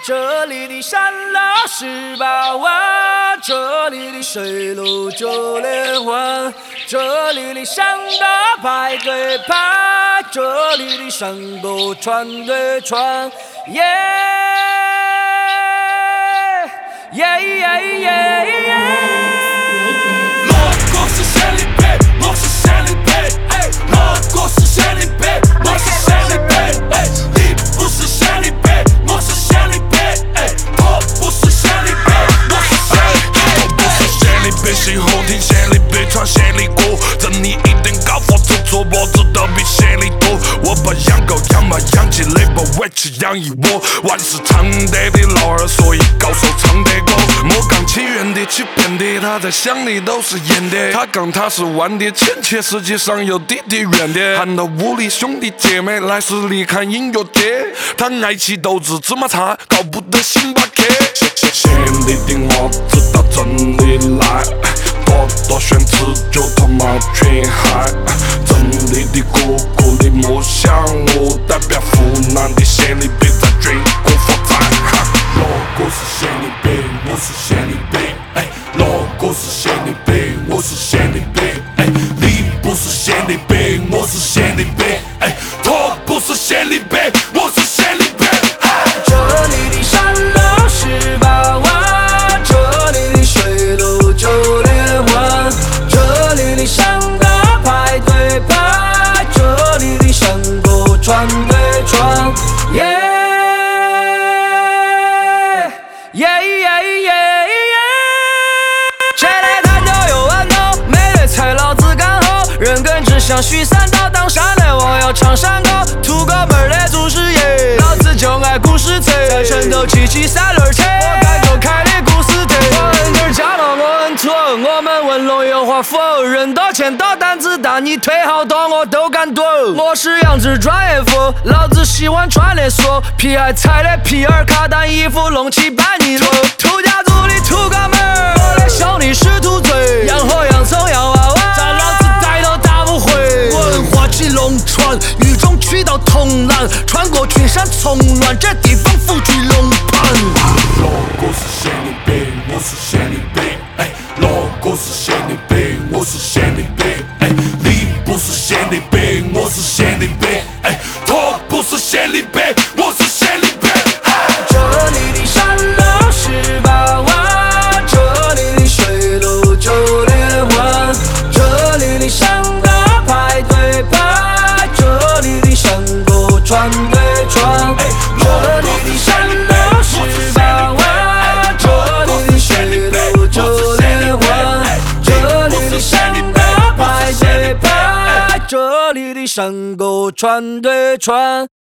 这里的山路18弯，这里的水路9连环，这里的向导排队排，这里的山沟船对船，耶耶耶耶耶。 我是仙里贝，我是仙里贝，我是仙里贝，我是仙里贝，你不是仙里贝，我是仙里贝，我不是仙里贝，我是仙里贝，我不是仙里贝，喜欢听仙里贝唱仙里歌，这你一定高发出错，我知道比仙里多。我把养狗养马养起来，把委屈养一窝。万是常德的老二，所以高手常德哥。莫讲起源的起变的，他在想的都是演的。他讲他是弯的，前切实际上有滴滴圆的。喊到屋里兄弟姐妹来市里看音乐节，他爱起斗志芝麻茶，搞不得星巴克。仙里的我知道真理来，多多选持久他妈全嗨。真理的哥哥的梦想，我代表湖南的仙里贝在全国发财。老哥是仙里贝，我是仙里贝，老哥是仙里贝，我是仙里贝，你不是仙里贝，我是仙里贝，他不是仙里贝，我是仙里贝。 这里的山路18弯，这里的水路9连环，这里的向导排队排，这里的山沟船对船，耶耶耶耶耶。谁来探究有豌豆，没对菜老子干吼，人根只想许三刀，当山的我要唱山歌，土哥们的祖师爷，老子就爱故事贼，在城头七七三轮车，我该走开的故事贼。我很劲加了我很土，我们文龙有话否，人多钱多胆子大，你腿好多我都敢赌。我是养殖专业户，老子喜欢穿的素，皮还踩的皮尔卡丹衣服，隆起半你头，土家族的土哥们，我的兄弟是土贼，养活洋葱洋娃娃，把老子带到大舞会，文化起龙船，雨中去到铜栏，穿过群山丛峦，这地方富具龙盘。 老哥是仙里贝，我是仙里贝，老哥是仙里贝，我是仙里贝，你不是仙里贝，我是仙里贝，他不是仙里贝，我是仙里贝。 这里的山路18弯，这里的水路9连环，这里的向导排队排，这里的山沟船对船，这里的山路18弯，这里的水路9连环，这里的向导排队排，这里的山沟船对船。